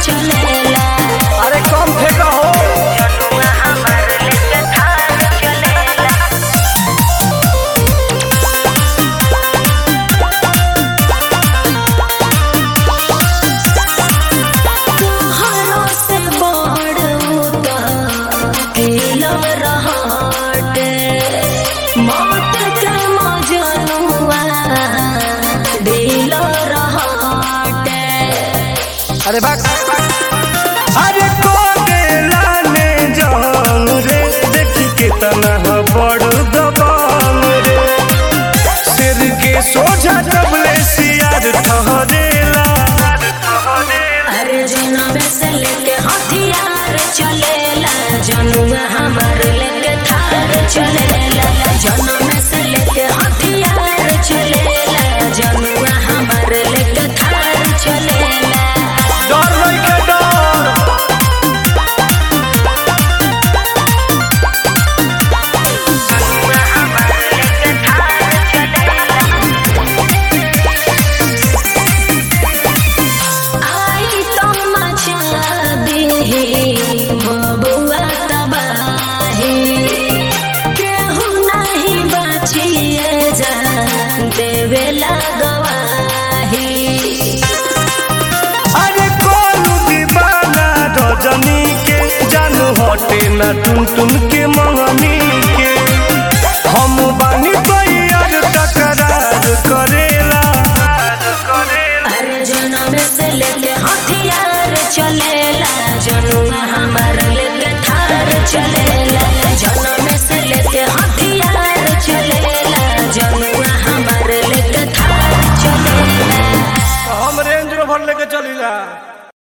चलेला। अरे कम फेंका हो जनुआ हमार लेके थार चलेला। तोहरो से बड़ उता किलो रहटे, मौत के मजनुआ दिलो रहटे। अरे बात अरे को देला ने जान रे देखी कितना बड़ दबांग रे सिर के सोझा तबले सियार ठहरेला। अरे जनम से लेके हथियार चलेला, जनुआ हमार लेके थार चलेला। जनम से लेके हथियार चलेला, जनुआ हमार लेके थार चलेला। डर लइके डर जनुआ हमार लेके थार चलेला। आई तो मचा दीही बबुआ तबाही, केहू नहीं बचिए जा देवेला गवाही। अरे कोलू दीवाना रजनी के जानू हटे ना टुन टुन के मंगनी के हम बानी तैयार टकरार करेला। अरे जनम से लेके हथियार चलेला, जनुआ हमार लेके थार चलेला।